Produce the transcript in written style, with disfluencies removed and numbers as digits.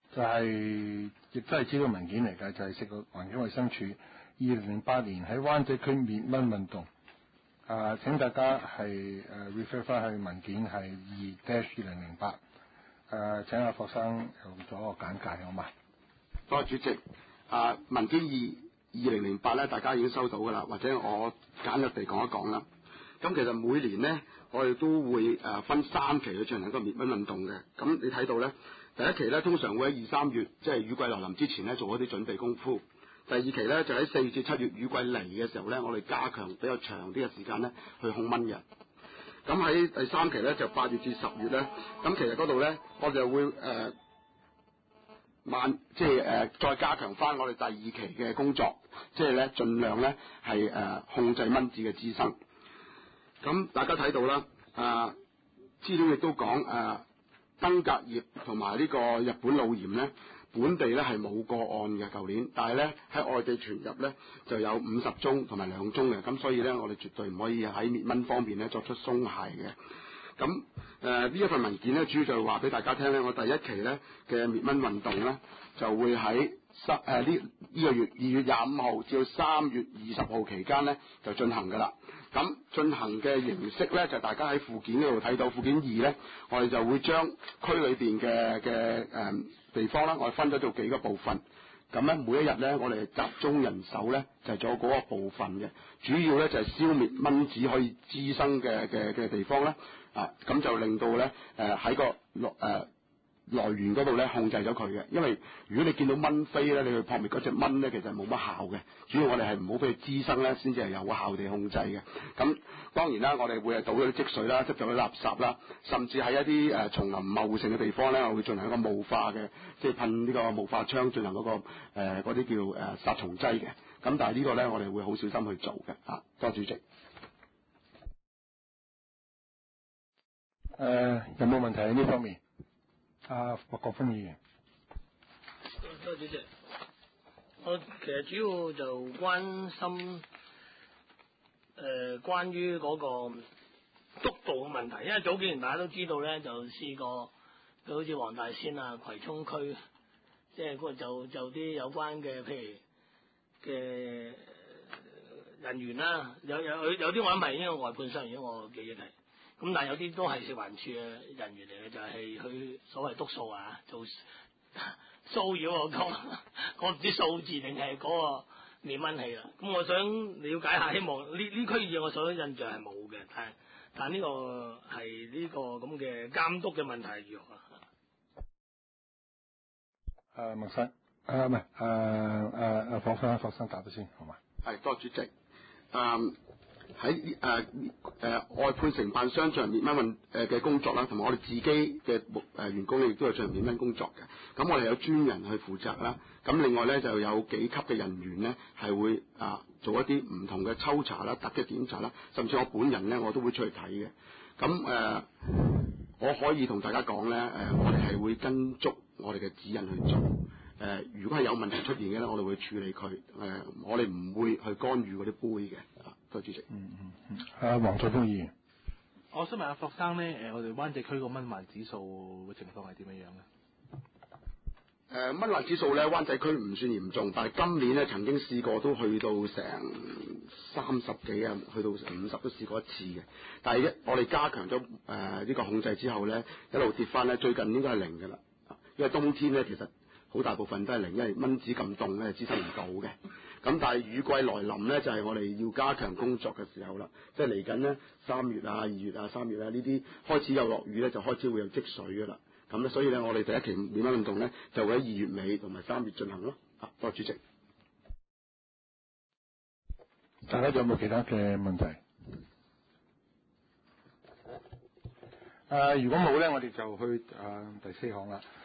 就係亦都係資料文件嚟嘅，就係食個環境衛生署2008年喺灣仔區滅蚊運動。請大家係refer 翻去文件係2-2008。請阿霍生做咗個簡介好嘛？ 多謝主席。文件2008咧，大家已經收到㗎啦，或者我簡略地講一講啦。咁其實每年呢，我哋都會分3期去進行一個滅蚊運動嘅。咁你睇到咧，第一期咧通常會喺2、3月，即係雨季來臨之前咧做一啲準備功夫。第二期咧就喺4月至7月雨季嚟嘅時候咧，我哋加強比較長啲嘅時間咧去控蚊嘅。咁喺第3期咧就8月至10月咧，咁其實嗰度咧我哋會再加強翻我哋第2期嘅工作，即係咧盡量咧係控制蚊子嘅滋生。咁大家睇到啦，資料亦都講登革熱同埋呢個日本腦炎咧，本地咧係冇個案嘅舊年，但係咧喺外地傳入咧就有50宗同埋2宗嘅，咁所以咧我哋絕對唔可以喺滅蚊方面咧作出鬆懈嘅。咁呢一份文件咧，主要就係話俾大家聽咧，我第1期咧嘅滅蚊運動咧就會喺呢個月2月25號至到3月20號期間咧就進行㗎啦。咁進行嘅形式咧就大家喺附件嗰度睇到，附件2咧我哋就會將區裏邊嘅地方啦，我哋分咗做幾個部分。咁咧每一日咧我哋集中人手咧就做嗰個部分嘅，主要咧就係消滅蚊子可以滋生嘅地方咧。咁就令到咧喺個來源嗰度咧控制咗佢嘅，因為如果你見到蚊飛咧，你去撲滅嗰隻蚊咧，其實冇乜效嘅。主要我哋係唔好俾佢滋生咧，先至係有效地控制嘅。咁當然啦，我哋會係倒咗啲積水啦，執咗啲垃圾啦，甚至喺一啲叢林茂盛嘅地方咧，我會進行一個霧化嘅，即係噴呢個霧化槍進行嗰個嗰啲叫殺蟲劑嘅。咁但係呢個咧，我哋會好小心去做嘅。多謝主席。 有冇問題喺呢方面？麥國鋒議員。 多謝主席。我其實主要就關心關於嗰個督導嘅問題，因為早幾年大家都知道咧，就試過好似黃大仙啊、葵涌區，即係嗰個就啲有關嘅，譬如嘅人員啦，有啲我諗係應該外判商，如果我記憶係。咁但係有啲都係食環署嘅人員嚟嘅，就係去所謂督數做騷擾我唔知數字定係嗰個滅蚊器啦。咁我想了解下，希望呢區嘢我所印象係冇嘅，但呢個係呢個咁嘅監督嘅問題如何啊？ 麥生，唔係霍生答咗先，好嘛？ 係，多謝主席。喺外判承辦商進行滅蚊嘅工作啦，同埋我哋自己嘅員工咧，亦都有進行滅蚊工作嘅。咁我哋有專人去負責啦。咁另外咧就有幾級嘅人員咧係會做一啲唔同嘅抽查啦、突擊檢查啦，甚至我本人咧我都會出去睇嘅。咁我可以同大家講咧，我哋係會跟足我哋嘅指引去做。如果係有問題出現嘅咧，我哋會處理佢。我哋唔會去干預嗰啲杯嘅。多謝主席。 黃俊鋒議員。 我想問阿霍生咧，我哋灣仔區個蚊患指數嘅情況係點樣咧？ 蚊患指數咧，灣仔區唔算嚴重，但係今年咧曾經試過都去到成30幾啊，去到50都試過一次嘅。但係我哋加強咗呢個控制之後咧，一路跌翻咧，最近應該係0㗎啦。因為冬天咧其實好大部分都係0，因為蚊子咁凍咧滋生唔到嘅。咁但係雨季來臨咧，就係我哋要加強工作嘅時候啦。即係嚟緊咧3月啊、2月啊、3月啊呢啲開始有落雨咧，就開始會有積水㗎啦。咁咧，所以咧我哋第一期滅蚊運動咧就會喺2月尾同埋3月進行咯。多謝主席。 大家仲有冇其他嘅問題？如果冇咧，我哋就去第4項啦。